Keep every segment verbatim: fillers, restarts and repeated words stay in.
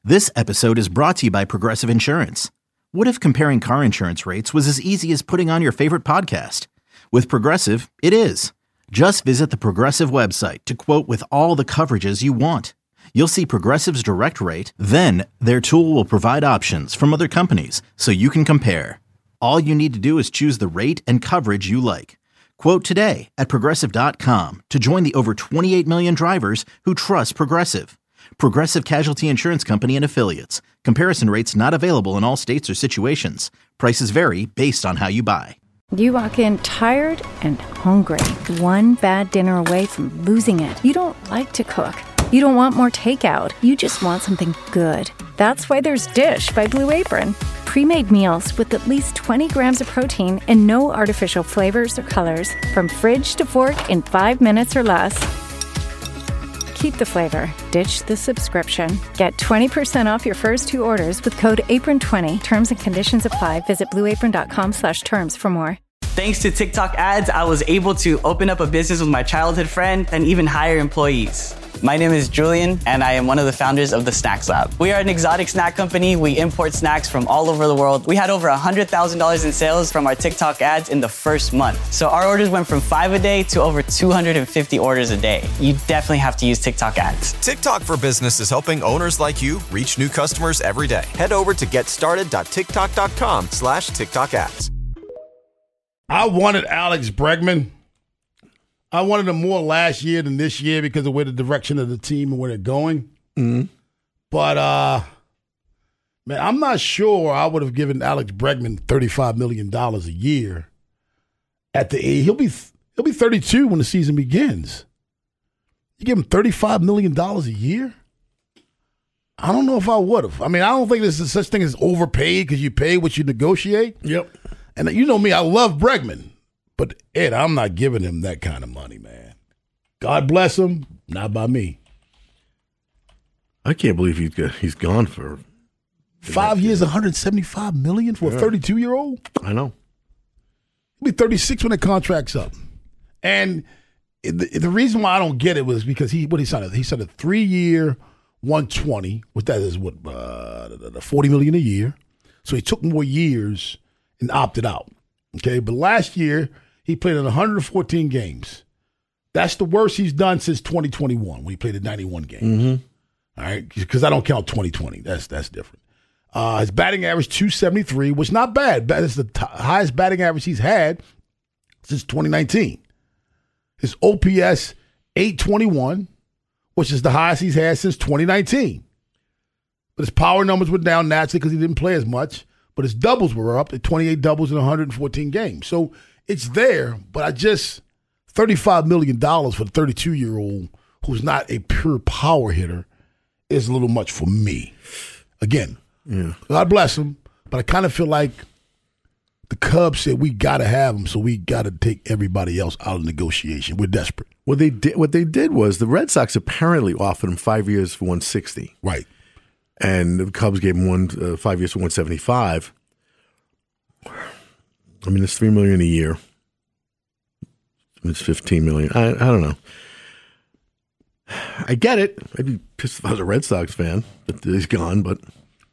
This episode is brought to you by Progressive Insurance. What if comparing car insurance rates was as easy as putting on your favorite podcast? With Progressive, it is. Just visit the Progressive website to quote with all the coverages you want. You'll see Progressive's direct rate, then their tool will provide options from other companies so you can compare. All you need to do is choose the rate and coverage you like. Quote today at Progressive dot com to join the over twenty-eight million drivers who trust Progressive. Progressive Casualty Insurance Company and Affiliates. Comparison rates not available in all states or situations. Prices vary based on how you buy. You walk in tired and hungry. One bad dinner away from losing it. You don't like to cook. You don't want more takeout. You just want something good. That's why there's Dish by Blue Apron. Pre-made meals with at least twenty grams of protein and no artificial flavors or colors. From fridge to fork in five minutes or less. Keep the flavor. Ditch the subscription. Get twenty percent off your first two orders with code apron twenty. Terms and conditions apply. Visit blueapron.com slash terms for more. Thanks to TikTok ads, I was able to open up a business with my childhood friend and even hire employees. My name is Julian, and I am one of the founders of the Snacks Lab. We are an exotic snack company. We import snacks from all over the world. We had over one hundred thousand dollars in sales from our TikTok ads in the first month. So our orders went from five a day to over two hundred fifty orders a day. You definitely have to use TikTok ads. TikTok for Business is helping owners like you reach new customers every day. Head over to getstarted.tiktok.com slash TikTok ads. I wanted Alex Bregman. I wanted him more last year than this year because of where the direction of the team and where they're going. Mm-hmm. But, uh, man, I'm not sure I would have given Alex Bregman thirty-five million dollars a year at the age. He'll be, he'll be thirty-two when the season begins. You give him thirty-five million dollars a year? I don't know if I would have. I mean, I don't think there's such thing as overpaid because you pay what you negotiate. Yep. And you know me, I love Bregman. But, Ed, I'm not giving him that kind of money, man. God bless him, not by me. I can't believe he's got, he's gone for five years, one hundred seventy-five million dollars for yeah. a thirty-two-year-old. I know. He'll be thirty-six when the contract's up. And the, the reason why I don't get it was because he what he signed. He signed a three-year, one hundred twenty. What that is, what uh, forty million dollars a year. So he took more years and opted out. Okay, but last year he played in one hundred fourteen games. That's the worst he's done since twenty twenty-one when he played in ninety-one games. Mm-hmm. All right, because I don't count twenty twenty. That's that's different. Uh, his batting average two seventy-three, which is not bad. That's the t- highest batting average he's had since twenty nineteen. His O P S eight twenty-one, which is the highest he's had since twenty nineteen. But his power numbers were down naturally because he didn't play as much. But his doubles were up at twenty-eight doubles in one hundred fourteen games. So it's there, but I just, thirty-five million dollars for the thirty-two-year-old who's not a pure power hitter is a little much for me. Again, yeah. God bless him, but I kind of feel like the Cubs said we got to have him, so we got to take everybody else out of negotiation. We're desperate. What they did, what they did was the Red Sox apparently offered him five years for one hundred sixty. Right. And the Cubs gave him one uh, five years for one hundred seventy-five. I mean, it's three million a year. It's fifteen million. I, I don't know. I get it. I'd be pissed if I was a Red Sox fan that he's gone, but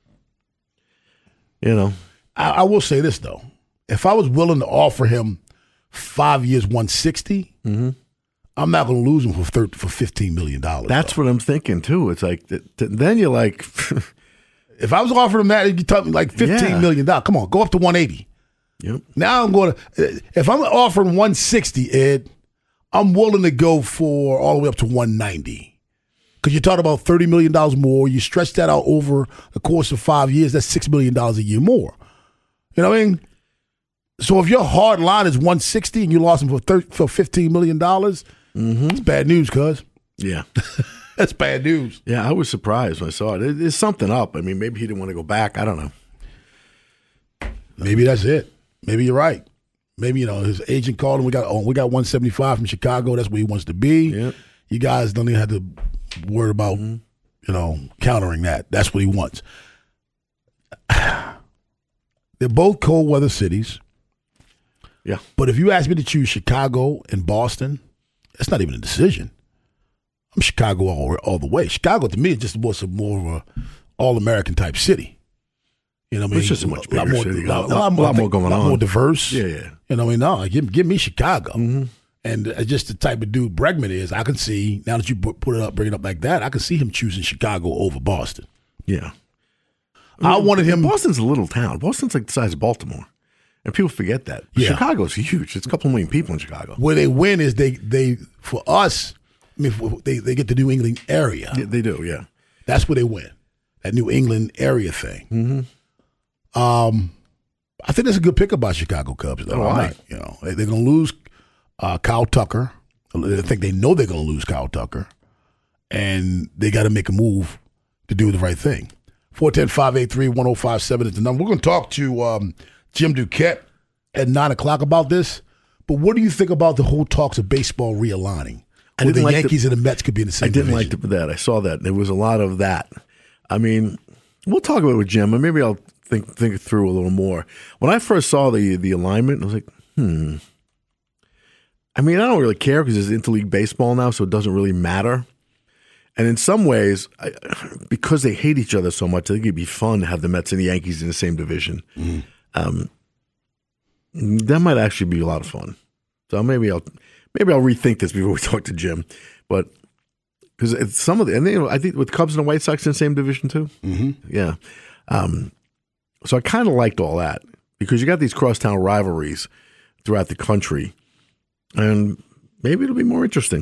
you know, I, I will say this though: if I was willing to offer him five years, one hundred sixty, mm-hmm. I'm not going to lose him for thirty, for fifteen million dollars. That's though. what I'm thinking too. It's like th- th- then you're like, if I was offering him that, you tell me like fifteen yeah. million dollars. Come on, go up to one hundred eighty. Yep. Now I'm going to. If I'm offering one hundred sixty, Ed, I'm willing to go for all the way up to one hundred ninety. Because you're talking about thirty million dollars more. You stretch that out over the course of five years. That's six million dollars a year more. You know what I mean? So if your hard line is one hundred sixty and you lost him for thirty, for fifteen million dollars. Mm-hmm. It's bad news, cuz. Yeah. That's bad news. Yeah, I was surprised when I saw it. There's something up. I mean, maybe he didn't want to go back. I don't know. Maybe that's it. Maybe you're right. Maybe, you know, his agent called him. We got oh, we got one seventy-five from Chicago. That's where he wants to be. Yep. You guys don't even have to worry about, mm-hmm. you know, countering that. That's what he wants. They're both cold weather cities. Yeah. But if you ask me to choose Chicago and Boston, that's not even a decision. I'm Chicago all, all the way. Chicago, to me, is just more, some more of a all-American type city. You know what I mean? It's just a much lot bigger more, city. lot, A lot, lot, a lot more going lot on. more diverse. Yeah, yeah. You know what I mean? No, give, give me Chicago. Mm-hmm. And uh, just the type of dude Bregman is, I can see, now that you put it up, bring it up like that, I can see him choosing Chicago over Boston. Yeah. I, mean, I wanted him. Boston's a little town. Boston's like the size of Baltimore. And people forget that. Yeah. Chicago's huge. It's a couple million people in Chicago. Where they win is they, they for us, I mean, for, they, they get the New England area. Yeah, they do, yeah. That's where they win. That New England area thing. Mm-hmm. Um, I think that's a good pickup by Chicago Cubs, though. Oh, I'm right. not, you know, they're going to lose uh, Kyle Tucker. I think they know they're going to lose Kyle Tucker. And they got to make a move to do the right thing. four one zero, five eight three, one zero five seven is the number. We're going to talk to um, Jim Duquette at nine o'clock about this. But what do you think about the whole talks of baseball realigning? I Where didn't the like Yankees the, and the Mets could be in the same I didn't division. like the, that. I saw that. There was a lot of that. I mean, we'll talk about it with Jim, and maybe I'll think think it through a little more. When I first saw the the alignment, I was like, hmm. I mean, I don't really care because it's interleague baseball now, so it doesn't really matter. And in some ways, I, because they hate each other so much, I think it'd be fun to have the Mets and the Yankees in the same division. Mm. Um, that might actually be a lot of fun. So maybe I'll maybe I'll rethink this before we talk to Jim. But because some of the, and you know, I think with Cubs and the White Sox in the same division too. Mm-hmm. Yeah. Um, so I kind of liked all that because you got these crosstown rivalries throughout the country, and maybe it'll be more interesting.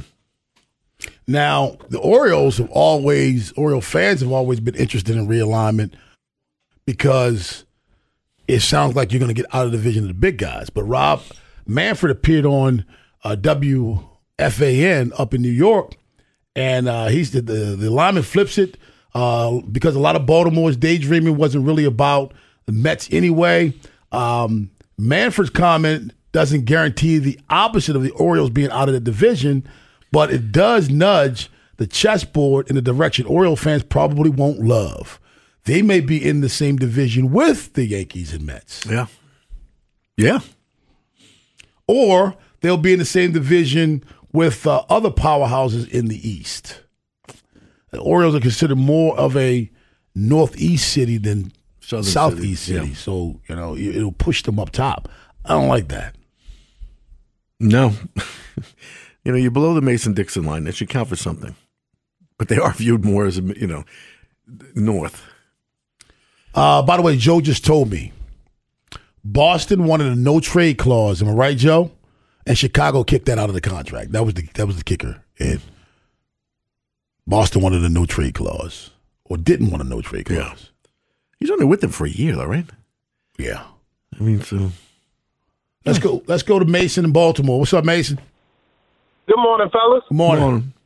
Now, the Orioles have always, Oriole fans have always been interested in realignment because it sounds like you're going to get out of the division of the big guys. But Rob Manfred appeared on uh, W F A N up in New York, and uh, he's the, the, the alignment flips it uh, because a lot of Baltimore's daydreaming wasn't really about the Mets anyway. Um, Manfred's comment doesn't guarantee the opposite of the Orioles being out of the division, but it does nudge the chessboard in the direction Oriole fans probably won't love. They may be in the same division with the Yankees and Mets. Yeah. Yeah. Or they'll be in the same division with uh, other powerhouses in the East. The Orioles are considered more of a Northeast city than Southern Southeast city. city. Yeah. So, you know, it'll push them up top. I don't like that. No. You know, you're below the Mason-Dixon line. That should count for something. But they are viewed more as, you know, north. Uh, by the way, Joe just told me Boston wanted a no-trade clause. Am I right, Joe? And Chicago kicked that out of the contract. That was the that was the kicker. And Boston wanted a no-trade clause or didn't want a no-trade clause. Yeah. He's only with them for a year, though, right? Yeah. I mean, so. Let's go. Let's go to Mason in Baltimore. What's up, Mason? Good morning, fellas. Good morning. Good morning.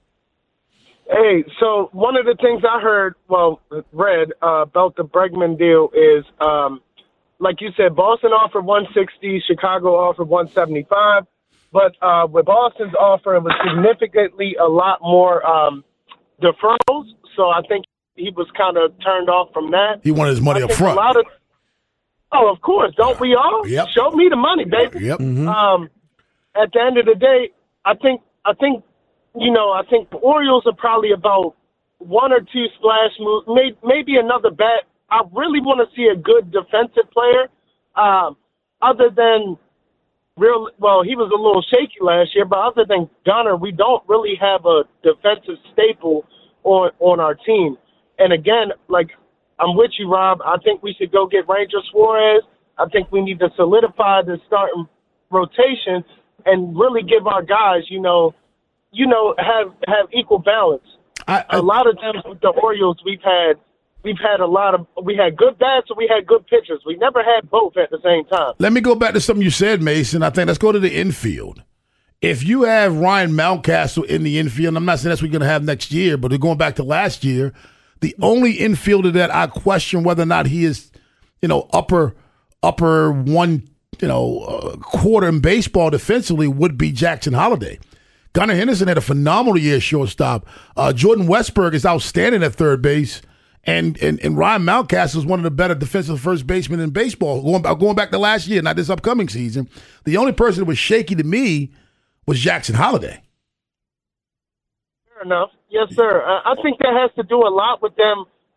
Hey, so one of the things I heard, well, read uh, about the Bregman deal is, um, like you said, Boston offered one sixty, Chicago offered one seventy-five, but uh, with Boston's offer, it was significantly a lot more um, deferrals. So I think he was kind of turned off from that. He wanted his money I up think front. A lot of, oh, of course. Don't we all? Yep. Show me the money, baby. Yep. Mm-hmm. Um, at the end of the day, I think, I think, you know, I think the Orioles are probably about one or two splash moves, may, maybe another bat. I really want to see a good defensive player. Um, other than real, well, he was a little shaky last year, but other than Gunnar, we don't really have a defensive staple on on our team. And again, like I'm with you, Rob. I think we should go get Ranger Suarez. I think we need to solidify the starting rotation and really give our guys, you know, you know, have have equal balance. I, I, a lot of times with the Orioles, we've had we've had a lot of we had good bats and we had good pitchers. We never had both at the same time. Let me go back to something you said, Mason. I think let's go to the infield. If you have Ryan Mountcastle in the infield, I'm not saying that's what you're going to have next year, but going back to last year, the only infielder that I question whether or not he is, you know, upper upper one, you know, uh, quarter in baseball defensively would be Jackson Holliday. Gunnar Henderson had a phenomenal year at shortstop. Uh, Jordan Westberg is outstanding at third base. And, and and Ryan Mountcastle is one of the better defensive first basemen in baseball. Going, going back to last year, not this upcoming season, the only person that was shaky to me was Jackson Holliday. Fair enough. Yes, sir. Uh, I think that has to do a lot with them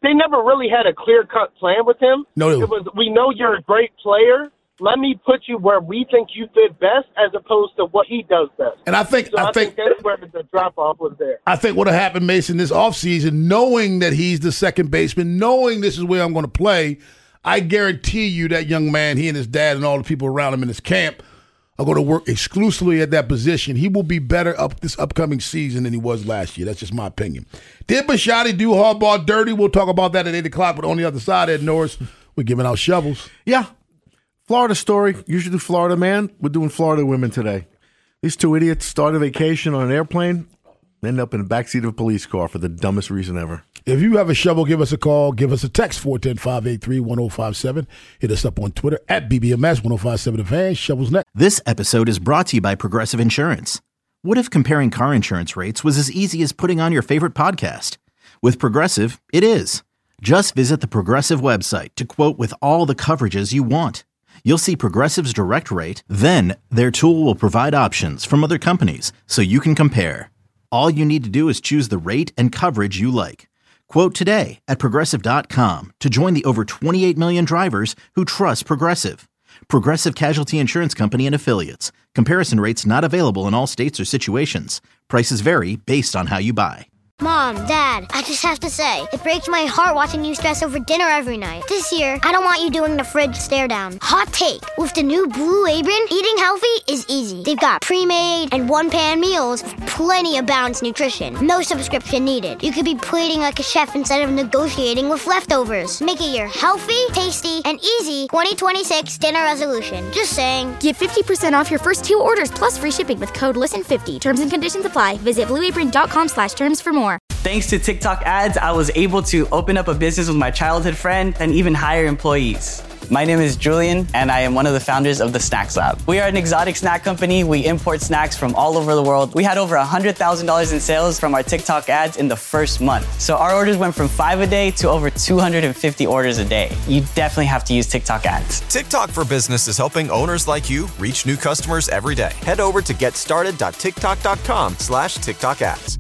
they never really had a clear-cut plan with him. No, it was, we know you're a great player. Let me put you where we think you fit best as opposed to what he does best. And I think so I, I think, think that's where the drop-off was there. I think what happened, Mason, this offseason, knowing that he's the second baseman, knowing this is where I'm going to play, I guarantee you that young man, he and his dad and all the people around him in his camp are going to work exclusively at that position. He will be better up this upcoming season than he was last year. That's just my opinion. Did Bisciotti do Harbaugh dirty? We'll talk about that at eight o'clock, but on the other side, Ed Norris, we're giving out shovels. Yeah. Florida story. Usually do Florida man. We're doing Florida women today. These two idiots start a vacation on an airplane, end up in the backseat of a police car for the dumbest reason ever. If you have a shovel, give us a call. Give us a text, four one zero, five eight three, one zero five seven. Hit us up on Twitter, at B B M S one oh five seven The Fan. Shovels next. This episode is brought to you by Progressive Insurance. What if comparing car insurance rates was as easy as putting on your favorite podcast? With Progressive, it is. Just visit the Progressive website to quote with all the coverages you want. You'll see Progressive's direct rate, then their tool will provide options from other companies so you can compare. All you need to do is choose the rate and coverage you like. Quote today at Progressive dot com to join the over twenty-eight million drivers who trust Progressive. Progressive Casualty Insurance Company and Affiliates. Comparison rates not available in all states or situations. Prices vary based on how you buy. Mom, Dad, I just have to say, it breaks my heart watching you stress over dinner every night. This year, I don't want you doing the fridge stare down. Hot take, with the new Blue Apron, eating healthy is easy. They've got pre-made and one-pan meals with plenty of balanced nutrition. No subscription needed. You could be plating like a chef instead of negotiating with leftovers. Make it your healthy, tasty, and easy twenty twenty-six dinner resolution. Just saying. Get fifty percent off your first two orders plus free shipping with code listen fifty. Terms and conditions apply. Visit blueapron.com slash terms for more. Thanks to TikTok ads, I was able to open up a business with my childhood friend and even hire employees. My name is Julian, and I am one of the founders of the Snacks Lab. We are an exotic snack company. We import snacks from all over the world. We had over one hundred thousand dollars in sales from our TikTok ads in the first month. So our orders went from five a day to over two hundred fifty orders a day. You definitely have to use TikTok ads. TikTok for Business is helping owners like you reach new customers every day. Head over to getstarted.tiktok.com slash TikTok ads.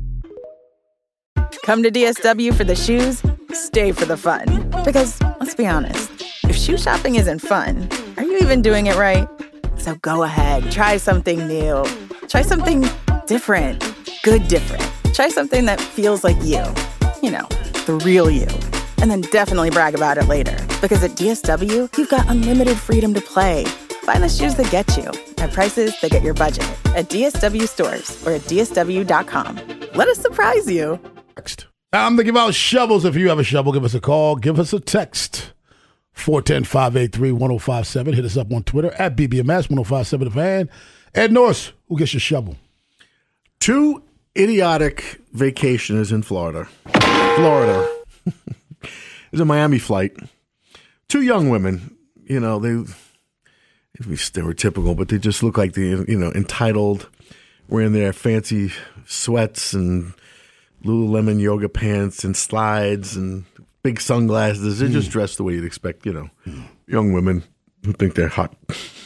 Come to D S W for the shoes, stay for the fun. Because, let's be honest, if shoe shopping isn't fun, are you even doing it right? So go ahead, try something new. Try something different. Good different. Try something that feels like you. You know, the real you. And then definitely brag about it later. Because at D S W, you've got unlimited freedom to play. Find the shoes that get you at prices that get your budget at D S W stores or at D S W dot com. Let us surprise you. Next. I'm going to give out shovels. If you have a shovel, give us a call. Give us a text. four one zero, five eight three, one zero five seven. Hit us up on Twitter at B B M S one oh five seven The Fan. Ed Norris, who gets your shovel? Two idiotic vacationers in Florida. Florida. It's a Miami flight. Two young women. You know, they, it'd be stereotypical, but they just look like the, you know, entitled, wearing their fancy sweats and Lululemon yoga pants and slides and big sunglasses. They're just dressed the way you'd expect, you know, young women who think they're hot.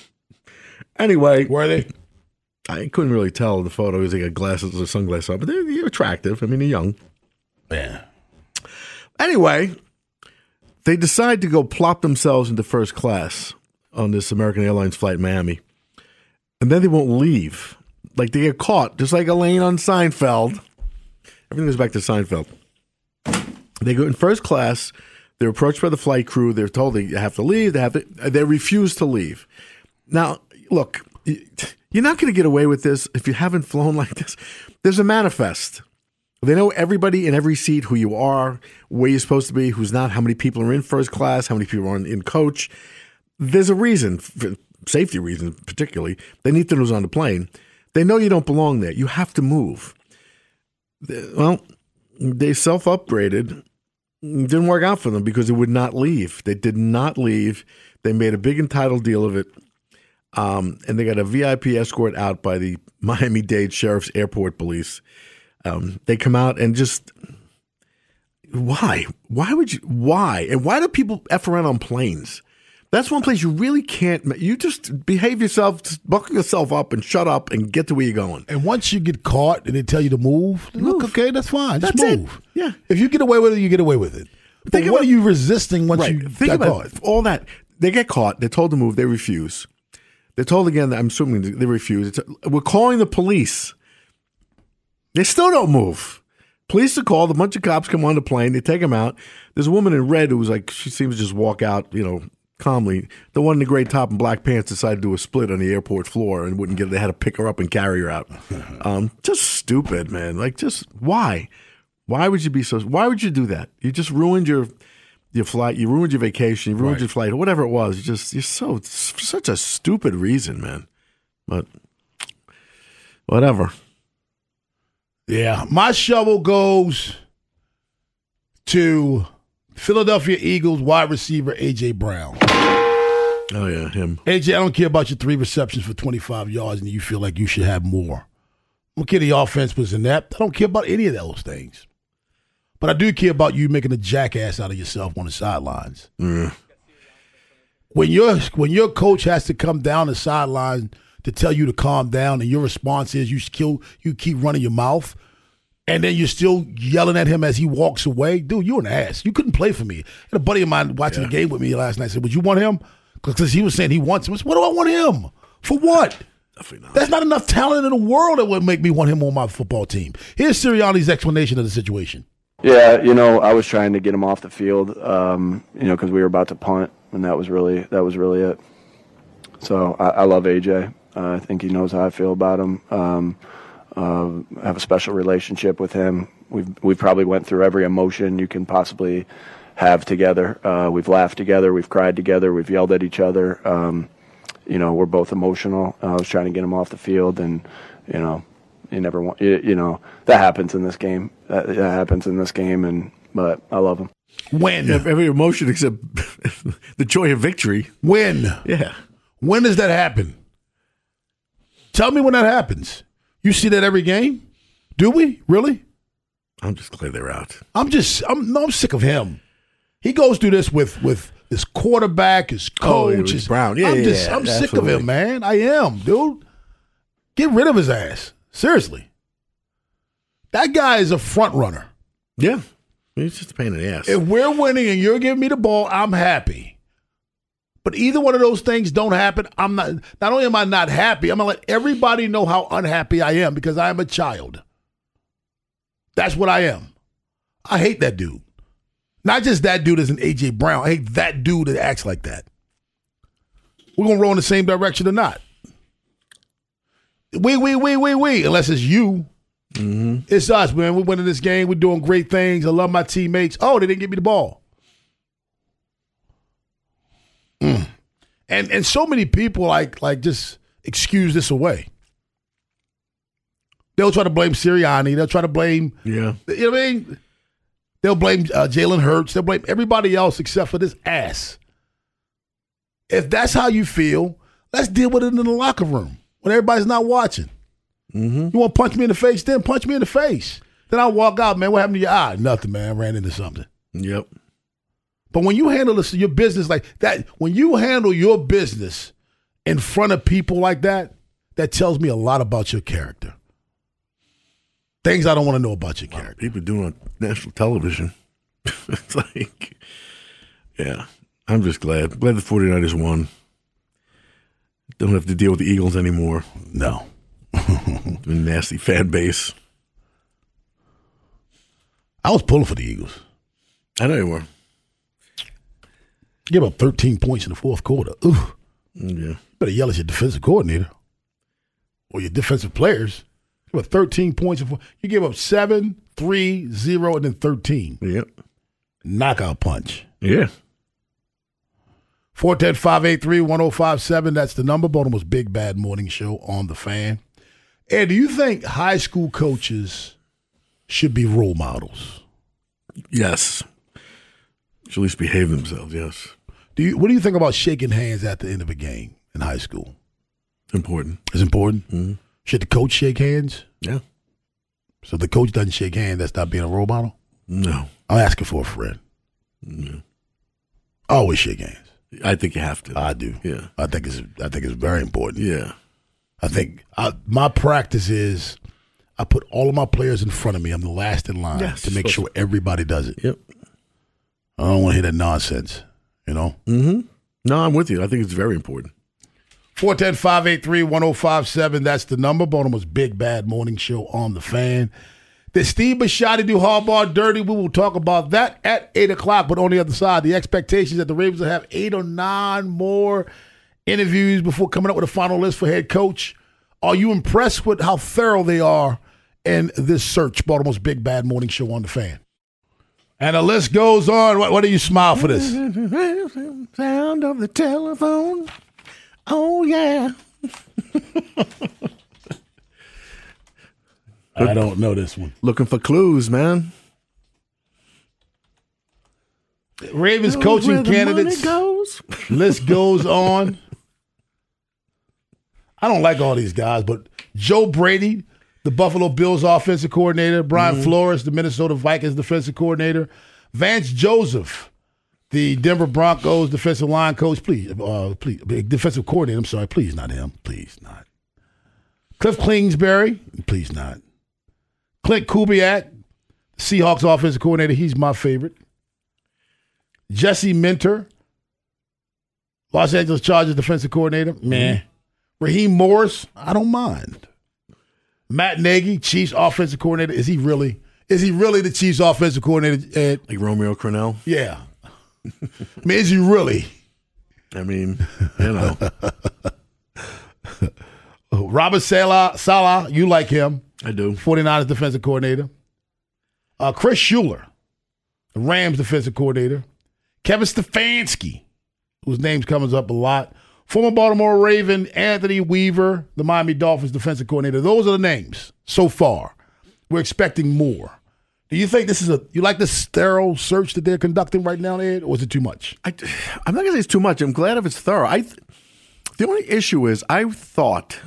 Anyway. Were they? I couldn't really tell in the photo because they got glasses or sunglasses on, but they're, they're attractive. I mean, they're young. Yeah. Anyway, they decide to go plop themselves into first class on this American Airlines flight in Miami. And then they won't leave. Like they get caught, just like Elaine on Seinfeld. Everything goes back to Seinfeld. They go in first class. They're approached by the flight crew. They're told they have to leave. They have to. They refuse to leave. Now, look, you're not going to get away with this if you haven't flown like this. There's a manifest. They know everybody in every seat, who you are, where you're supposed to be, who's not, how many people are in first class, how many people are in, in coach. There's a reason, for safety reasons particularly. They need to know who's on the plane. They know you don't belong there. You have to move. Well, they self-upgraded. It didn't work out for them because they would not leave. They did not leave. They made a big entitled deal of it. Um, and they got a V I P escort out by the Miami-Dade Sheriff's Airport Police. Um, they come out and just, why? Why would you, why? And why do people F around on planes? That's one place you really can't, you just behave yourself, just buckle yourself up and shut up and get to where you're going. And once you get caught and they tell you to move, move. look, okay, that's fine. Just that's move. It. Yeah. If you get away with it, you get away with it. Think what about, are you resisting once right, you think got about caught? All that. They get caught. They're told to move. They refuse. They're told again that I'm assuming they refuse. It's, we're calling the police. They still don't move. Police are called. A bunch of cops come on the plane. They take them out. There's a woman in red who was like, she seems to just walk out, you know, calmly. The one in the gray top and black pants decided to do a split on the airport floor and wouldn't get it. They had to pick her up and carry her out. Um, just stupid, man. Like, just why? Why would you be so? Why would you do that? You just ruined your your flight. You ruined your vacation. You ruined right. your flight, or whatever it was. You just you're so such a stupid reason, man. But whatever. Yeah, my shovel goes to Philadelphia Eagles wide receiver A J Brown. Oh yeah, him. A J, I don't care about your three receptions for twenty-five yards, and you feel like you should have more. I don't care the offense was inept. I don't care about any of those things. But I do care about you making a jackass out of yourself on the sidelines. Mm. When your when your coach has to come down the sideline to tell you to calm down, and your response is you still you keep running your mouth, and then you're still yelling at him as he walks away, dude, you're an ass. You couldn't play for me. And a buddy of mine watching yeah. the game with me last night said, "Would you want him?" Because he was saying he wants him. I said, what do I want him for? What? Not. That's not enough talent in the world that would make me want him on my football team. Here's Sirianni's explanation of the situation. Yeah, you know, I was trying to get him off the field, um, you know, because we were about to punt, and that was really that was really it. So I, I love A J. Uh, I think he knows how I feel about him. Um, uh, I have a special relationship with him. We've we've probably went through every emotion you can possibly have together. Uh, we've laughed together. We've cried together. We've yelled at each other. Um, you know, we're both emotional. I was trying to get him off the field, and you know. You never want, you, you know, that happens in this game. That, that happens in this game, and but I love him. When? Every emotion except the joy of victory. When? Yeah. When does that happen? Tell me when that happens. You see that every game? Do we? Really? I'm just glad they're out. I'm just, I'm, no, I'm sick of him. He goes through this with, with his quarterback, his coach. Oh, his, Brown. Yeah, I'm yeah, just, yeah, I'm absolutely. sick of him, man. I am, dude. Get rid of his ass. Seriously. That guy is a front runner. Yeah. He's just a pain in the ass. If we're winning and you're giving me the ball, I'm happy. But either one of those things don't happen, I'm not, not only am I not happy, I'm going to let everybody know how unhappy I am because I am a child. That's what I am. I hate that dude. Not just that dude as an A J Brown. I hate that dude that acts like that. We're going to roll in the same direction or not. We, we, we, we, we, unless it's you. Mm-hmm. It's us, man. We're winning this game. We're doing great things. I love my teammates. Oh, they didn't give me the ball. Mm. And and so many people like like just excuse this away. They'll try to blame Sirianni. They'll try to blame, yeah. You know what I mean? They'll blame uh, Jalen Hurts. They'll blame everybody else except for this ass. If that's how you feel, let's deal with it in the locker room when everybody's not watching. Mm-hmm. You want to punch me in the face? Then punch me in the face. Then I'll walk out, man. What happened to your eye? Nothing, man. I ran into something. Yep. But when you handle this, your business like that, when you handle your business in front of people like that, that tells me a lot about your character. Things I don't want to know about your character. People doing on national television. It's like, yeah. I'm just glad. Glad the 49ers won. Don't have to deal with the Eagles anymore. No. Nasty fan base. I was pulling for the Eagles. I know you were. Give up thirteen points in the fourth quarter. Ooh. Yeah. Better yell at your defensive coordinator or your defensive players. Give up thirteen points. In four. You give up seven, three, zero, and then thirteen. Yep. Knockout punch. Yeah. four one zero, five eight three, one zero five seven. That's the number. Baltimore's Big Bad Morning Show on The Fan. And do you think high school coaches should be role models? Yes. Should at least behave themselves, yes. Do you? What do you think about shaking hands at the end of a game in high school? Important. It's important? Mm-hmm. Should the coach shake hands? Yeah. So if the coach doesn't shake hands, that's not being a role model? No. I'm asking for a friend. No. I always shake hands. I think you have to. I do. Yeah. I think it's I think it's very important. Yeah. I think I, my practice is I put all of my players in front of me. I'm the last in line yes, to make sure everybody does it. Yep. I don't want to hear that nonsense, you know? Mm-hmm. No, I'm with you. I think it's very important. four one zero, five eight three, one zero five seven. That's the number. Baltimore's Big Bad Morning Show on the Fan. Did Steve Bisciotti do Harbaugh dirty? We will talk about that at eight o'clock. But on the other side, the expectations that the Ravens will have eight or nine more interviews before coming up with a final list for head coach. Are you impressed with how thorough they are in this search? Baltimore's Big Bad Morning Show on the Fan. And the list goes on. What, what do you smile for this? Sound of the telephone. Oh, yeah. I don't know this one. Looking for clues, man. Ravens Knows coaching where the candidates. money goes. List goes on. I don't like all these guys, but Joe Brady, the Buffalo Bills offensive coordinator, Brian Mm-hmm. Flores, the Minnesota Vikings defensive coordinator, Vance Joseph, the Denver Broncos defensive line coach, please, uh, please, defensive coordinator, I'm sorry, please not him, please not. Cliff Kingsbury, please not. Clint Kubiak, Seahawks offensive coordinator, he's my favorite. Jesse Minter, Los Angeles Chargers defensive coordinator, meh. Mm-hmm. Raheem Morris, I don't mind. Matt Nagy, Chiefs offensive coordinator, is he really? Is he really the Chiefs offensive coordinator? Ed? Like Romeo Crennel? Yeah. I mean, is he really? I mean, you know. Robert Saleh, Saleh, you like him. I do. forty-niners defensive coordinator. Uh, Chris Schuler, the Rams defensive coordinator. Kevin Stefanski, whose name comes up a lot. Former Baltimore Raven, Anthony Weaver, the Miami Dolphins defensive coordinator. Those are the names so far. We're expecting more. Do you think this is a, you like this sterile search that they're conducting right now, Ed, or is it too much? I, I'm not going to say it's too much. I'm glad if it's thorough. I, the only issue is I thought,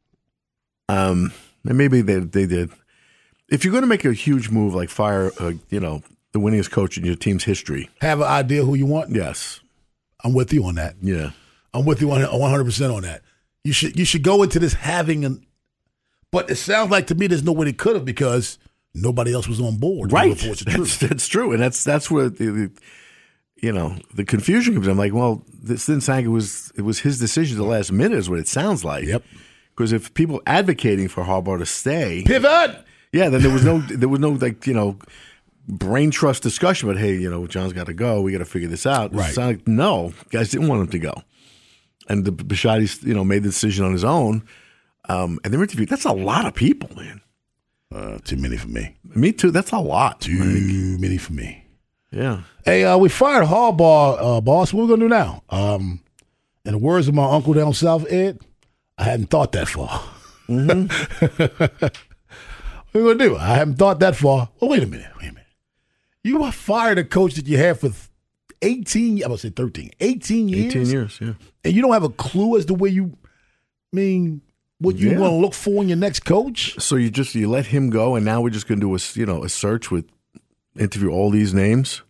um, and maybe they, they did, if you're going to make a huge move like fire, uh, you know, the winningest coach in your team's history. Have an idea who you want? Yes. I'm with you on that. Yeah. I'm with you one hundred percent on that. You should you should go into this having an, but it sounds like to me there's no way they could have because nobody else was on board. Right, that's, that's true, and that's that's where the, the you know the confusion comes in. I'm like, well, this didn't sound like it was it was his decision at the last minute is what it sounds like. Yep. Because if people advocating for Harbaugh to stay, pivot. Yeah, then there was no there was no like you know brain trust discussion. But hey, you know, John's got to go. We got to figure this out. Right. It sounded like no, guys didn't want him to go. And the Bisciotti, you know, made the decision on his own. Um, and they were interviewed. That's a lot of people, man. Uh, too many for me. Me too. That's a lot. Too like, many for me. Yeah. Hey, uh, we fired Harbaugh, uh, boss. What are we gonna do now? Um, in the words of my uncle down south, Ed, I hadn't thought that far. Mm-hmm. What are we gonna do? I haven't thought that far. Well, wait a minute. Wait a minute. You fired a coach that you had for eighteen. I would say thirteen. Eighteen years. Eighteen years. Yeah. And you don't have a clue as to where you I mean what you yeah. want to look for in your next coach. So you just you let him go, and now we're just going to do a you know a search with interview all these names,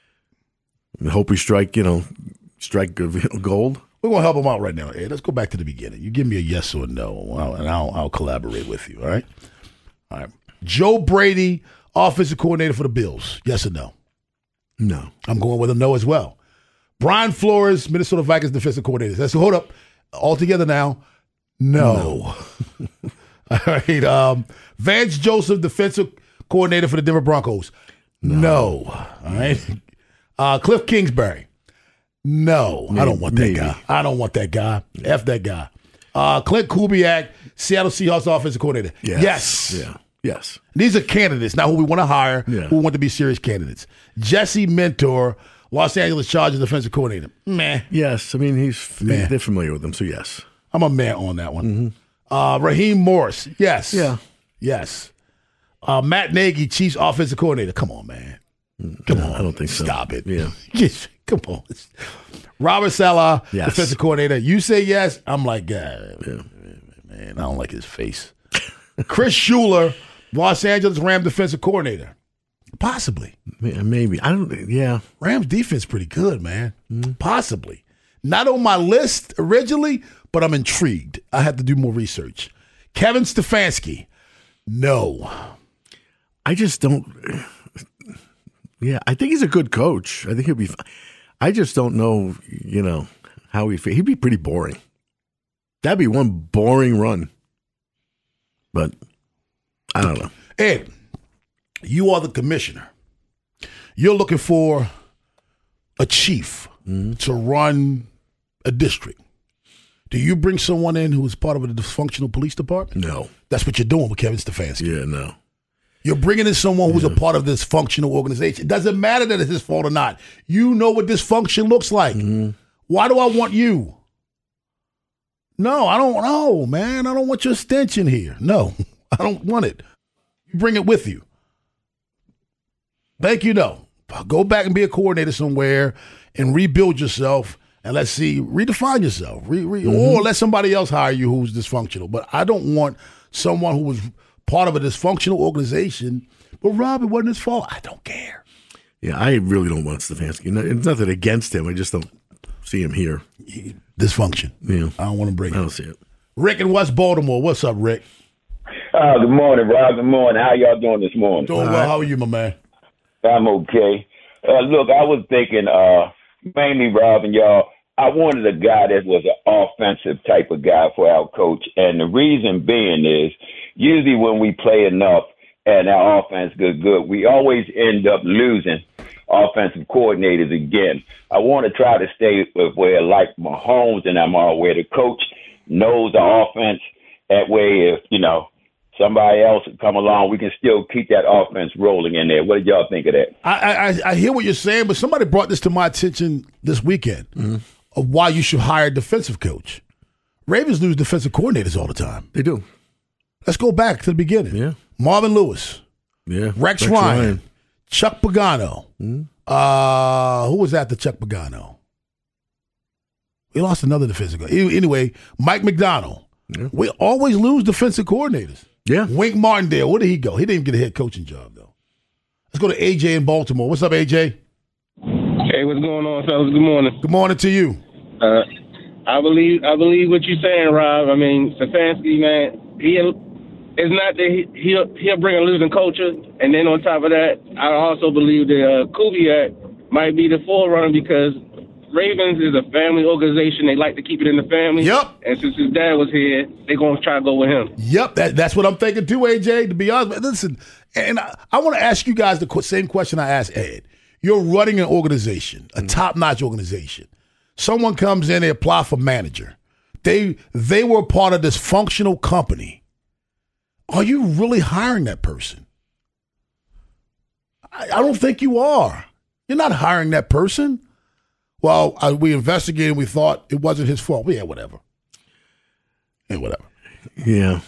and hope we strike you know strike gold. We're gonna help him out right now. Hey, let's go back to the beginning. You give me a yes or a no, and I'll I'll collaborate with you. All right. All right. Joe Brady, offensive coordinator for the Bills. Yes or no? No. I'm going with a no as well. Brian Flores, Minnesota Vikings defensive coordinator. Let's hold up. All together now. No. no. All right. Um, Vance Joseph, defensive coordinator for the Denver Broncos. No. no. All right. Uh, Cliff Kingsbury. No. Maybe, I don't want that maybe. guy. I don't want that guy. Yeah. F that guy. Uh, Clint Kubiak, Seattle Seahawks offensive coordinator. Yes. yes. Yeah. Yes. These are candidates, not who we want to hire, yeah. who want to be serious candidates. Jesse Minter, Los Angeles Chargers defensive coordinator. Meh. Yes. I mean, he's meh. They're familiar with him, so yes. I'm a meh on that one. Mm-hmm. Uh, Raheem Morris. Yes. Yeah. Yes. Uh, Matt Nagy, Chiefs offensive coordinator. Come on, man. Come no, on. I don't think so. Stop it. Yeah. Yes. Come on. Robert Saleh, yes. defensive coordinator. You say yes. I'm like, God, yeah. man, I don't like his face. Chris Schuler, Los Angeles Rams defensive coordinator. Possibly. Maybe. I don't, yeah. Rams defense pretty good, man. Mm-hmm. Possibly. Not on my list originally, but I'm intrigued. I have to do more research. Kevin Stefanski. No. I just don't. Yeah, I think he's a good coach. I think he'll be fine. I just don't know, you know, how he'd He'd be pretty boring. That'd be one boring run. But I don't know. Ed, you are the commissioner. You're looking for a chief mm-hmm. to run a district. Do you bring someone in who is part of a dysfunctional police department? No. That's what you're doing with Kevin Stefanski. Yeah, no. You're bringing in someone who's yeah. a part of this functional organization. It doesn't matter that it's his fault or not. You know what dysfunction looks like. Mm-hmm. Why do I want you? No, I don't know, man. I don't want your stench in here. No, I don't want it. You bring it with you. Thank you, no. Go back and be a coordinator somewhere and rebuild yourself and let's see, redefine yourself. Re, re, mm-hmm. Or let somebody else hire you who's dysfunctional. But I don't want someone who was part of a dysfunctional organization. But Rob, it wasn't his fault. I don't care. Yeah, I really don't want Stefanski. It's nothing against him. I just don't see him here. Dysfunction. Yeah. I don't want to bring it. I don't see it. Rick in West Baltimore. What's up, Rick? Uh, good morning, Rob. Good morning. How y'all doing this morning? Doing well. Right. How are you, my man? I'm okay. Uh, look, I was thinking, uh, mainly, Rob and y'all, I wanted a guy that was an offensive type of guy for our coach. And the reason being is usually when we play enough and our offense goes good, we always end up losing offensive coordinators again. I want to try to stay with where, like Mahomes and them are, where the coach knows the offense. That way, if, you know, somebody else come along, we can still keep that offense rolling in there. What did y'all think of that? I I, I hear what you're saying, but somebody brought this to my attention this weekend mm-hmm. of why you should hire a defensive coach. Ravens lose defensive coordinators all the time. They do. Let's go back to the beginning. Yeah. Marvin Lewis. Yeah. Rex, Rex Ryan, Ryan. Chuck Pagano. Mm-hmm. Uh, who was after Chuck Pagano? We lost another defensive guy. Anyway, Mike McDonald. Yeah. We always lose defensive coordinators. Yeah. Wink Martindale, where did he go? He didn't even get a head coaching job, though. Let's go to A J in Baltimore. What's up, A J? Hey, what's going on, fellas? Good morning. Good morning to you. Uh, I believe I believe what you're saying, Rob. I mean, Stefanski, man, he it's not that he, he'll, he'll bring a losing culture, and then on top of that, I also believe that uh, Kubiak might be the forerunner because Ravens is a family organization. They like to keep it in the family. Yep. And since his dad was here, they're going to try to go with him. Yep. That, that's what I'm thinking too, A J, to be honest. Listen, and I, I want to ask you guys the same question I asked Ed. You're running an organization, a mm-hmm. top-notch organization. Someone comes in, they apply for manager. They they were part of this functional company. Are you really hiring that person? I, I don't think you are. You're not hiring that person. Well, I, we investigated. We thought it wasn't his fault. Yeah, whatever. Yeah, whatever. Yeah.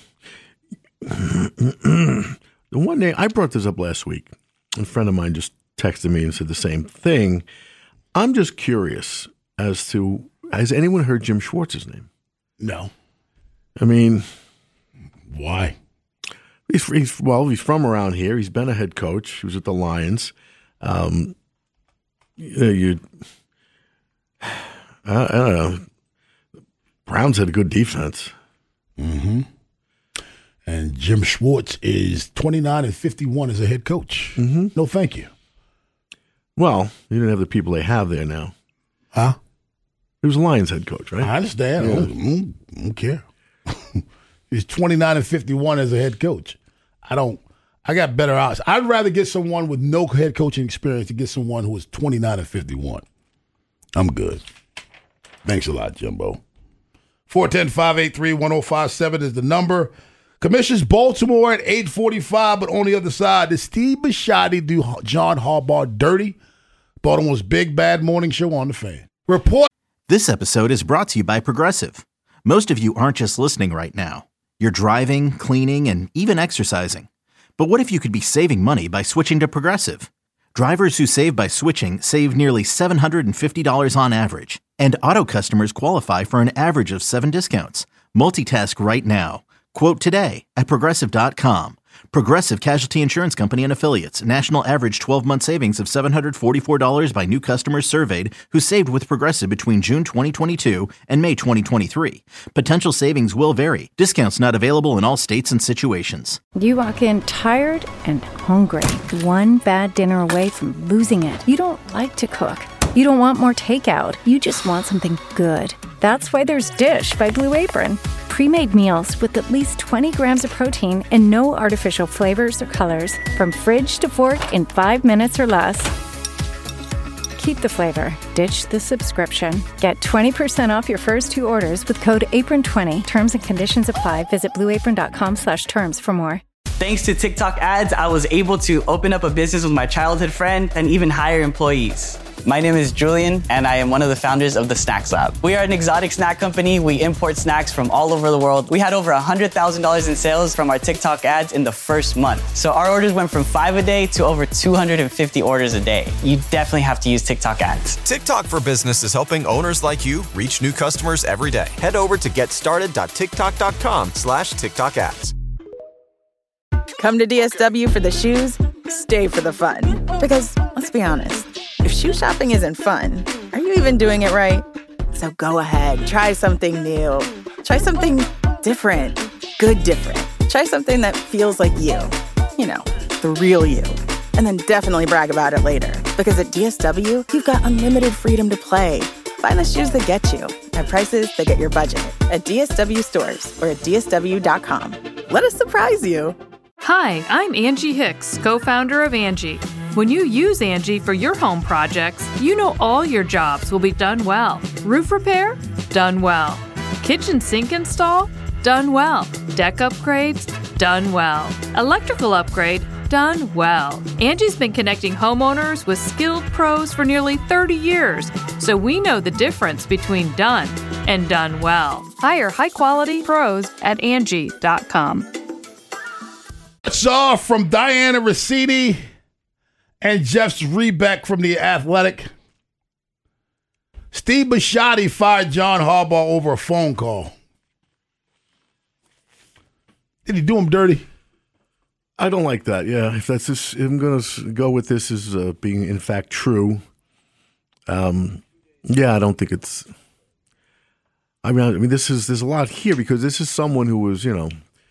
The one day I brought this up last week. A friend of mine just texted me and said the same thing. I'm just curious as to, has anyone heard Jim Schwartz's name? No. I mean, why? He's, he's well, he's from around here. He's been a head coach. He was at the Lions. Um, you know, you. I, I don't know. Browns had a good defense. Mm-hmm. And Jim Schwartz is twenty-nine and fifty-one as a head coach. Mm-hmm. No, thank you. Well, you didn't have the people they have there now. Huh? He was a Lions head coach, right? I understand. Yeah. I, don't, I don't care. He's twenty-nine and fifty-one as a head coach. I don't. I got better odds. I'd rather get someone with no head coaching experience to get someone who is twenty-nine and fifty-one. I'm good. Thanks a lot, Jimbo. four one zero, five eight three, one zero five seven is the number. Commissions Baltimore at eight forty-five, but on the other side, does Steve Bisciotti do John Harbaugh dirty? Baltimore's big bad morning show on the Fan. Report. This episode is brought to you by Progressive. Most of you aren't just listening right now. You're driving, cleaning, and even exercising. But what if you could be saving money by switching to Progressive? Drivers who save by switching save nearly seven hundred fifty dollars on average. And auto customers qualify for an average of seven discounts. Multitask right now. Quote today at Progressive dot com. Progressive Casualty Insurance Company and Affiliates. National average twelve-month savings of seven hundred forty-four dollars by new customers surveyed who saved with Progressive between June twenty twenty-two and May twenty twenty-three. Potential savings will vary. Discounts not available in all states and situations. You walk in tired and hungry, one bad dinner away from losing it. You don't like to cook. You don't want more takeout. You just want something good. That's why there's Dish by Blue Apron. Pre-made meals with at least twenty grams of protein and no artificial flavors or colors. From fridge to fork in five minutes or less. Keep the flavor. Ditch the subscription. Get twenty percent off your first two orders with code apron twenty. Terms and conditions apply. Visit blueapron.com slash terms for more. Thanks to TikTok ads, I was able to open up a business with my childhood friend and even hire employees. My name is Julian, and I am one of the founders of the Snacks Lab. We are an exotic snack company. We import snacks from all over the world. We had over one hundred thousand dollars in sales from our TikTok ads in the first month. So our orders went from five a day to over two hundred fifty orders a day. You definitely have to use TikTok ads. TikTok for Business is helping owners like you reach new customers every day. Head over to getstarted.tiktok.com slash TikTok ads. Come to D S W for the shoes, stay for the fun. Because, let's be honest, if shoe shopping isn't fun, are you even doing it right? So go ahead, try something new. Try something different. Good different. Try something that feels like you. You know, the real you. And then definitely brag about it later. Because at D S W, you've got unlimited freedom to play. Find the shoes that get you at prices that get your budget at D S W stores or at D S W dot com. Let us surprise you. Hi, I'm Angie Hicks, co-founder of Angie. When you use Angie for your home projects, you know all your jobs will be done well. Roof repair? Done well. Kitchen sink install? Done well. Deck upgrades? Done well. Electrical upgrade? Done well. Angie's been connecting homeowners with skilled pros for nearly thirty years, so we know the difference between done and done well. Hire high-quality pros at Angie dot com. Saw from Diana Rossetti and Jeff Zrebiec from The Athletic. Steve Bisciotti fired John Harbaugh over a phone call. Did he do him dirty? I don't like that. Yeah, if that's this, I'm going to go with this as uh, being in fact true. Um, yeah, I don't think it's. I mean, I mean, this is there's a lot here because this is someone who was, you know,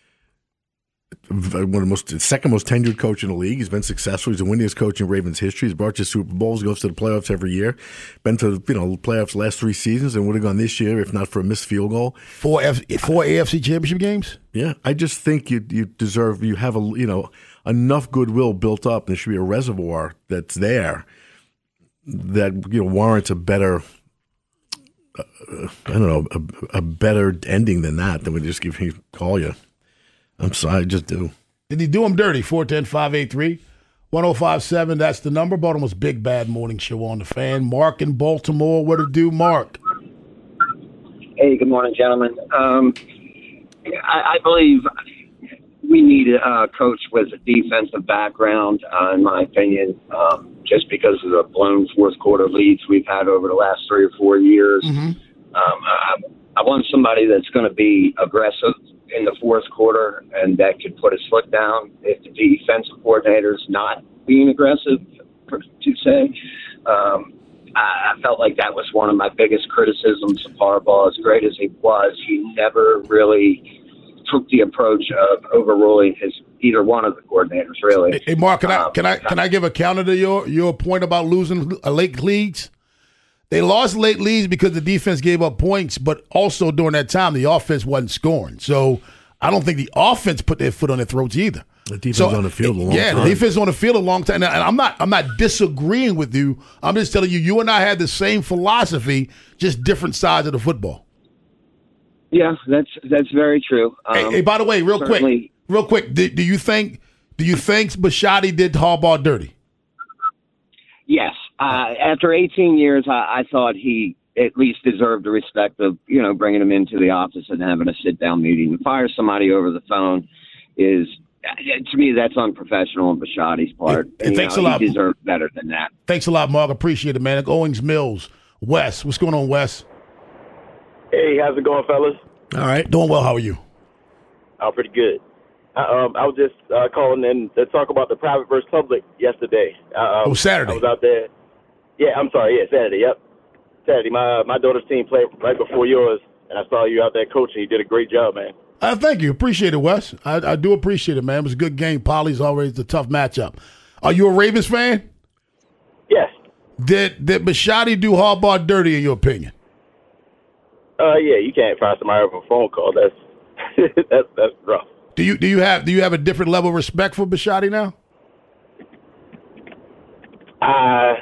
one of the most second most tenured coach in the league. He's been successful. He's the winningest coach in Ravens history. He's brought you Super Bowls, goes to the playoffs every year. Been to you know playoffs the last three seasons and would have gone this year if not for a missed field goal. Four F- four A F C Championship games. Yeah, I just think you you deserve you have a you know enough goodwill built up. And there should be a reservoir that's there that you know warrants a better. Uh, I don't know a, a better ending than that. Than we just give you call you. I'm sorry, I just do. Did he do him dirty? four one zero, five eight three, one oh five seven. That's the number. Baltimore's Big Bad Morning Show on the Fan. Mark in Baltimore. What to do, Mark? Hey, good morning, gentlemen. Um, I, I believe we need a coach with a defensive background, uh, in my opinion, um, just because of the blown fourth quarter leads we've had over the last three or four years. Mm-hmm. Um, I, I want somebody that's going to be aggressive in the fourth quarter and that could put his foot down if the defensive coordinator's not being aggressive, to say. Um, I, I felt like that was one of my biggest criticisms of Harbaugh. As great as he was, he never really took the approach of overruling his either one of the coordinators, really. Hey, Mark, can I um, can I can I give a counter to your your point about losing late leads? They lost late leads because the defense gave up points, but also during that time, the offense wasn't scoring. So I don't think the offense put their foot on their throats either. The defense so, on the field a long yeah, time. Yeah, the defense on the field a long time. And I'm not I'm not disagreeing with you. I'm just telling you, you and I had the same philosophy, just different sides of the football. Yeah, that's that's very true. Um, hey, hey, by the way, real quick, real quick, do, do you think do you think Bisciotti did Harbaugh dirty? Yes. Uh, after eighteen years, I, I thought he at least deserved the respect of, you know, bringing him into the office and having a sit-down meeting. To fire somebody over the phone is, to me, that's unprofessional on Bisciotti's part. Hey, hey, thanks know, a lot. He deserved better than that. Thanks a lot, Mark. Appreciate it, man. Owings Mills, Wes. What's going on, Wes? Hey, how's it going, fellas? All right. Doing well. How are you? Oh, pretty good. Um, I was just uh, calling in to talk about the private versus public yesterday. Um, oh, Saturday. I was out there. Yeah, I'm sorry. Yeah, Saturday. Yep, Saturday. My my daughter's team played right before yours, and I saw you out there coaching. You did a great job, man. Uh, thank you. Appreciate it, Wes. I, I do appreciate it, man. It was a good game. Poly's always a tough matchup. Are you a Ravens fan? Yes. Did did Bisciotti do Harbaugh dirty in your opinion? Uh, yeah, you can't find somebody over a phone call. That's that's that's rough. Do you do you have do you have a different level of respect for Bisciotti now? Uh,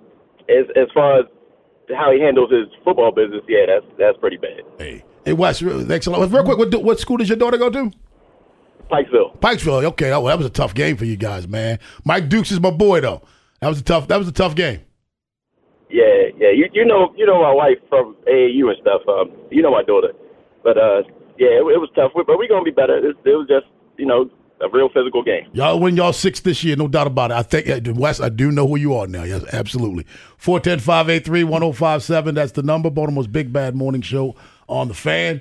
as as far as how he handles his football business, yeah, that's that's pretty bad. Hey, hey, Wes, thanks a lot. Real quick, what, what school does your daughter go to? Pikesville. Pikesville. Okay, that, that was a tough game for you guys, man. Mike Dukes is my boy, though. That was a tough. That was a tough game. Yeah, yeah. You you know you know my wife from A A U and stuff. Um, you know my daughter, but uh, yeah, it, it was tough. But we're gonna be better. It, it was just you know a real physical game. Y'all win y'all six this year, no doubt about it. I think Wes, I do know who you are now. Yes, absolutely. four one zero, five eight three, one zero five seven. That's the number. Baltimore's Big Bad Morning Show on the Fan.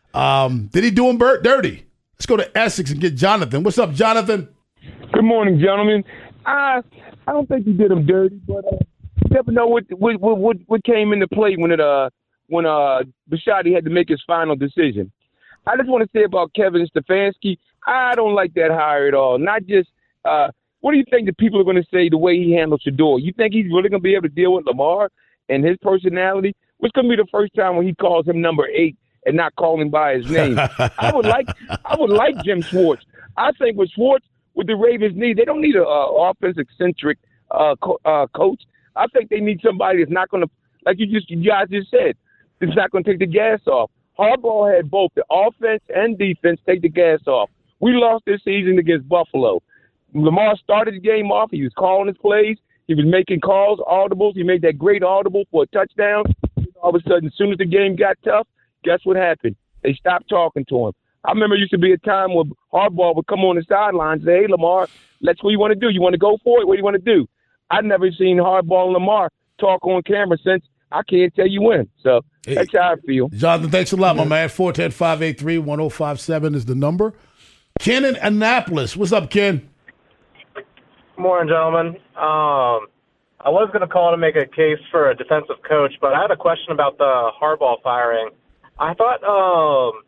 Um, did he do him Bert dirty? Let's go to Essex and get Jonathan. What's up, Jonathan? Good morning, gentlemen. I I don't think he did him dirty, but uh, you never know what what what what came into play when it uh when uh Bisciotti had to make his final decision. I just want to say about Kevin Stefanski, I don't like that hire at all. Not just uh, what do you think the people are going to say the way he handles Shador? You think he's really going to be able to deal with Lamar and his personality? What's going to be the first time when he calls him number eight and not call him by his name? I would like I would like Jim Schwartz. I think with Schwartz, what the Ravens need, they don't need an uh, offense-eccentric uh, co- uh, coach. I think they need somebody that's not going to, like you just you guys just said, that's not going to take the gas off. Harbaugh had both the offense and defense take the gas off. We lost this season against Buffalo. Lamar started the game off. He was calling his plays. He was making calls, audibles. He made that great audible for a touchdown. All of a sudden, as soon as the game got tough, guess what happened? They stopped talking to him. I remember it used to be a time when Harbaugh would come on the sidelines and say, hey, Lamar, let's what you want to do. You want to go for it? What do you want to do? I've never seen Harbaugh and Lamar talk on camera since I can't tell you when. So hey, that's how I feel. Jonathan, thanks a lot, my man. four one zero, five eight three, one zero five seven is the number. Ken in Annapolis. What's up, Ken? Good morning, gentlemen. Um, I was going to call to make a case for a defensive coach, but I had a question about the Harbaugh firing. I thought, um,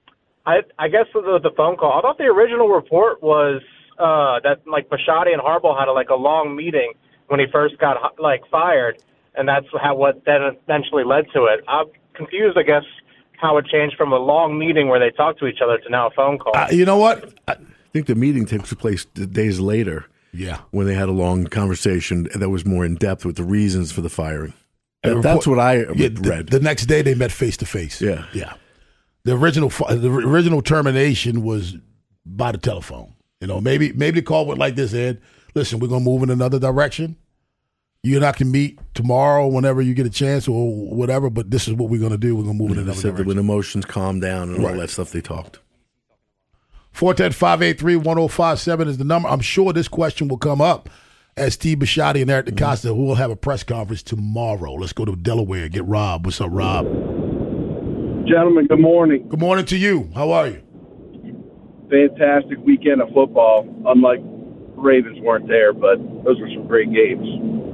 I, I guess the, the phone call, I thought the original report was uh, that, like, Bisciotti and Harbaugh had, a, like, a long meeting when he first got, like, fired, and that's how what then eventually led to it. I'm confused, I guess, how it changed from a long meeting where they talked to each other to now a phone call. Uh, you know what? I think the meeting takes place days later. Yeah. When they had a long conversation that was more in depth with the reasons for the firing. That, report, that's what I yeah, read. The, the next day they met face to face. Yeah. Yeah. The original the original termination was by the telephone. You know, maybe maybe the call went like this, Ed. Listen, we're going to move in another direction. You and I can meet tomorrow whenever you get a chance or whatever, but this is what we're going to do. We're going to move in another said direction. That when emotions calm down and right. all that stuff, they talked. four one zero, five eight three, one zero five seven is the number. I'm sure this question will come up as Steve Bisciotti and Eric DeCosta, mm-hmm. who will have a press conference tomorrow. Let's go to Delaware and get Rob. What's up, Rob? Gentlemen, good morning. Good morning to you. How are you? Fantastic weekend of football. Unlike the Ravens weren't there, but those were some great games.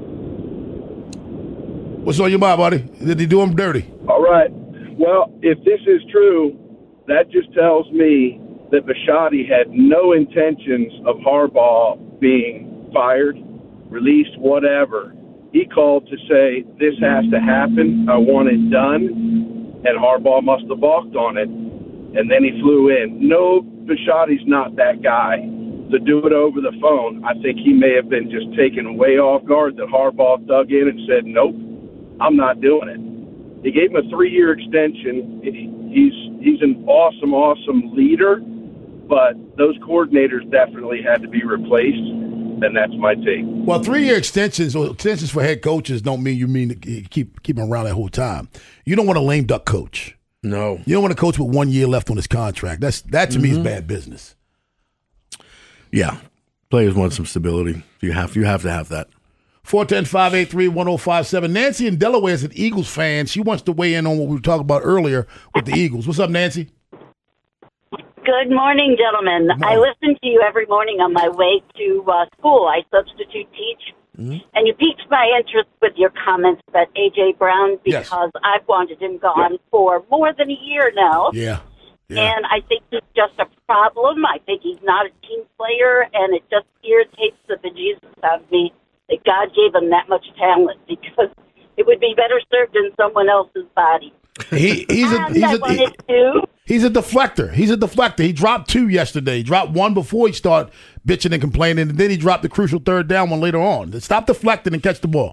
What's on your mind, buddy? Did he do him dirty? All right. Well, if this is true, that just tells me that Bisciotti had no intentions of Harbaugh being fired, released, whatever. He called to say, this has to happen. I want it done. And Harbaugh must have balked on it. And then he flew in. No, Bisciotti's not that guy to do it over the phone. I think he may have been just taken way off guard that Harbaugh dug in and said, nope, I'm not doing it. He gave him a three-year extension. He's he's an awesome, awesome leader, but those coordinators definitely had to be replaced, and that's my take. Well, three-year extensions or extensions for head coaches don't mean you mean to keep keep him around that whole time. You don't want a lame duck coach. No. You don't want a coach with one year left on his contract. That's That, to mm-hmm. me, is bad business. Yeah. Players want some stability. You have, you have to have that. four one zero, five eight three, one zero five seven. Nancy in Delaware is an Eagles fan. She wants to weigh in on what we were talking about earlier with the Eagles. What's up, Nancy? Good morning, gentlemen. Good morning. I listen to you every morning on my way to uh, school. I substitute teach. Mm-hmm. And you piqued my interest with your comments about A J. Brown because Yes. I've wanted him gone for more than a year now. Yeah. And I think he's just a problem. I think he's not a team player, and it just irritates the bejesus out of me that God gave him that much talent because it would be better served in someone else's body. He, he's a And he's I a wanted to. he's a deflector. He's a deflector. He dropped two yesterday. He dropped one before he started bitching and complaining, and then he dropped the crucial third down one later on. Stop deflecting and catch the ball.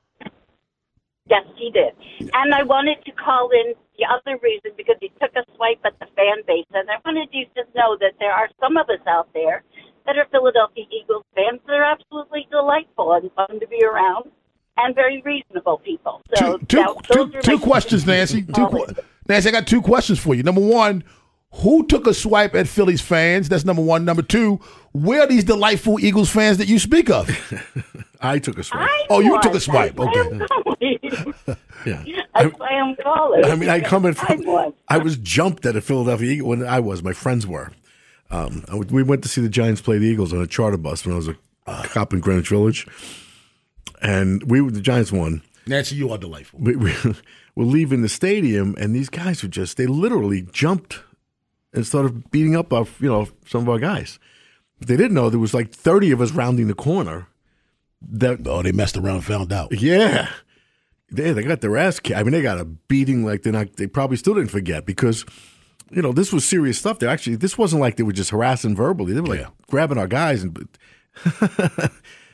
Yes, he did. And I wanted to call in the other reason because he took a swipe at the fan base. And I wanted you to know that there are some of us out there that are Philadelphia Eagles fans that are absolutely delightful and fun to be around and very reasonable people. So Two, that- those two, are two my questions, Nancy. Two, que- Nancy, I got two questions for you. Number one, who took a swipe at Phillies fans? That's number one. Number two, where are these delightful Eagles fans that you speak of? I took a swipe. Oh, you took a was. swipe. That's why Okay. I'm calling. Yeah. That's why I'm calling. I mean, I come in I from. was. I was jumped at a Philadelphia Eagle when I was. My friends were. Um, I would- we went to see the Giants play the Eagles on a charter bus when I was a cop in Greenwich Village, and we the Giants won. Nancy, you are delightful. We, we were leaving the stadium, and these guys were just they literally jumped and started beating up our you know some of our guys. But they didn't know there was like thirty of us rounding the corner. That oh, they messed around and found out. Yeah. They they got their ass kicked. I mean, they got a beating like they're not. They probably still didn't forget because, you know, this was serious stuff. They actually this wasn't like they were just harassing verbally. They were like Yeah. grabbing our guys and. uh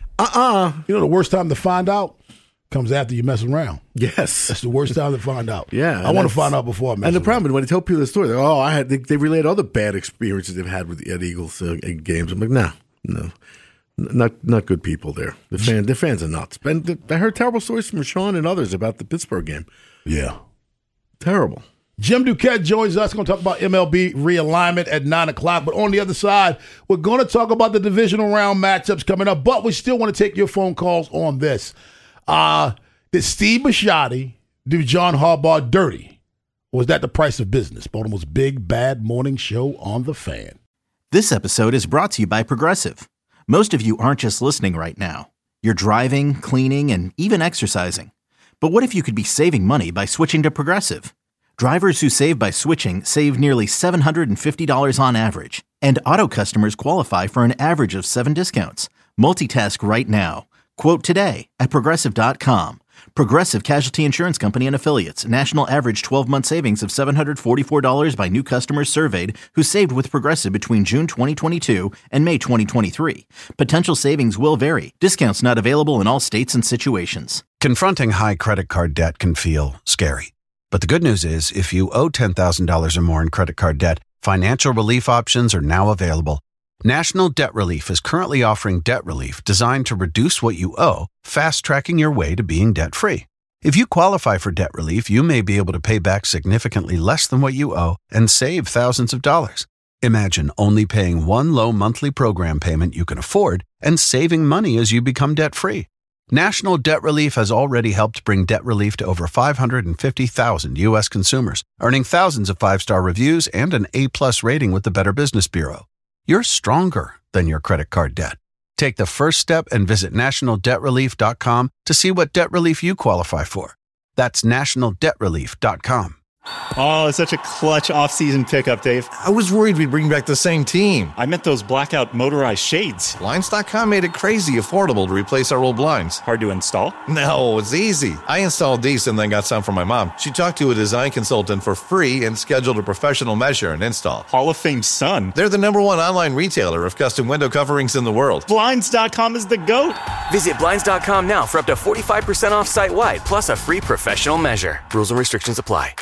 uh You know, the worst time to find out comes after you mess around. Yes, that's the worst time to find out. Yeah, I and want to that's- find out before I mess And the around. problem when they tell people the story, they're, oh, I had they, they relate other bad experiences they've had with the at Eagles uh, games. I'm like, no, no, N- not not good people there. The fan, the fans are nuts. And th- I heard terrible stories from Sean and others about the Pittsburgh game. Yeah, terrible. Jim Duquette joins us. Going to talk about M L B realignment at nine o'clock. But on the other side, we're going to talk about the divisional round matchups coming up. But we still want to take your phone calls on this. Uh, did Steve Bisciotti do John Harbaugh dirty? Or was that the price of business? Baltimore's big, bad morning show on The Fan. This episode is brought to you by Progressive. Most of you aren't just listening right now. You're driving, cleaning, and even exercising. But what if you could be saving money by switching to Progressive? Drivers who save by switching save nearly seven hundred fifty dollars on average. And auto customers qualify for an average of seven discounts. Multitask right now. Quote today at Progressive dot com. Progressive Casualty Insurance Company and Affiliates. National average twelve-month savings of seven hundred forty-four dollars by new customers surveyed who saved with Progressive between June twenty twenty-two and May twenty twenty-three. Potential savings will vary. Discounts not available in all states and situations. Confronting high credit card debt can feel scary. But the good news is, if you owe ten thousand dollars or more in credit card debt, financial relief options are now available. National Debt Relief is currently offering debt relief designed to reduce what you owe, fast-tracking your way to being debt-free. If you qualify for debt relief, you may be able to pay back significantly less than what you owe and save thousands of dollars. Imagine only paying one low monthly program payment you can afford and saving money as you become debt-free. National Debt Relief has already helped bring debt relief to over five hundred fifty thousand U S consumers, earning thousands of five-star reviews and an A-plus rating with the Better Business Bureau. You're stronger than your credit card debt. Take the first step and visit national debt relief dot com to see what debt relief you qualify for. That's national debt relief dot com. Oh, it's such a clutch off-season pickup, Dave. I was worried we'd bring back the same team. I meant those blackout motorized shades. Blinds dot com made it crazy affordable to replace our old blinds. Hard to install? No, it's easy. I installed these and then got some for my mom. She talked to a design consultant for free and scheduled a professional measure and install. Hall of Fame son. They're the number one online retailer of custom window coverings in the world. Blinds dot com is the GOAT. Visit Blinds dot com now for up to forty-five percent off site-wide, plus a free professional measure. Rules and restrictions apply.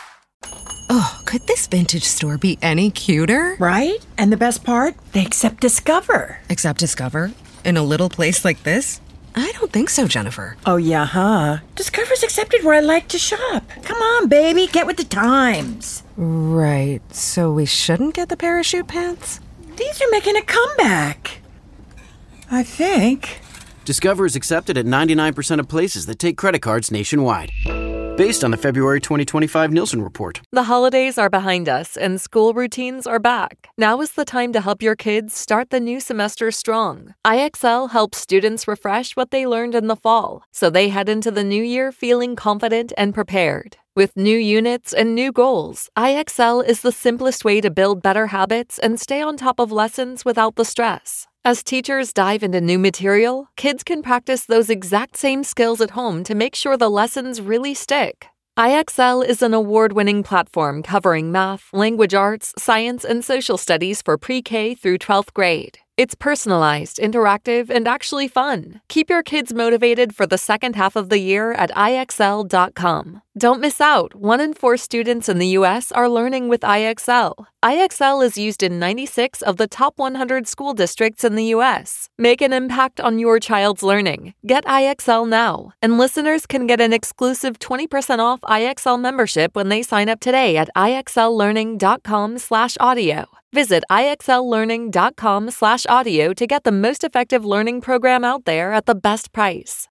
Oh, could this vintage store be any cuter? Right? And the best part? They accept Discover. Accept Discover? In a little place like this? I don't think so, Jennifer. Oh, yeah, huh? Discover's accepted where I like to shop. Come on, baby, get with the times. Right, so we shouldn't get the parachute pants? These are making a comeback. I think. Discover is accepted at ninety-nine percent of places that take credit cards nationwide. based on the February twenty twenty-five Nielsen report. The holidays are behind us and school routines are back. Now is the time to help your kids start the new semester strong. I X L helps students refresh what they learned in the fall, so they head into the new year feeling confident and prepared. With new units and new goals, I X L is the simplest way to build better habits and stay on top of lessons without the stress. As teachers dive into new material, kids can practice those exact same skills at home to make sure the lessons really stick. I X L is an award-winning platform covering math, language arts, science, and social studies for pre-K through twelfth grade. It's personalized, interactive, and actually fun. Keep your kids motivated for the second half of the year at I X L dot com. Don't miss out. One in four students in the U S are learning with I X L. I X L is used in ninety-six of the top one hundred school districts in the U S. Make an impact on your child's learning. Get I X L now. And listeners can get an exclusive twenty percent off I X L membership when they sign up today at I X L learning dot com slash audio. Visit I X L learning dot com slash audio to get the most effective learning program out there at the best price.